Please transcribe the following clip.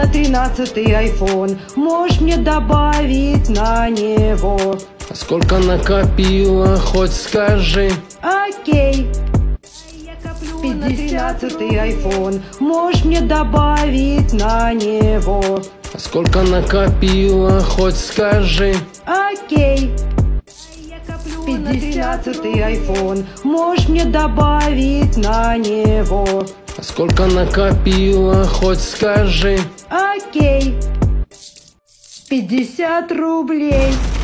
13-й айфон, можешь мне добавить на него? А сколько накопила, хоть скажи. Окей. 50-й айфон, можешь мне добавить на него? А сколько накопила, хоть скажи. Окей. 50-й айфон, можешь мне добавить на него? А сколько накопила, хоть скажи. Окей. 50 рублей.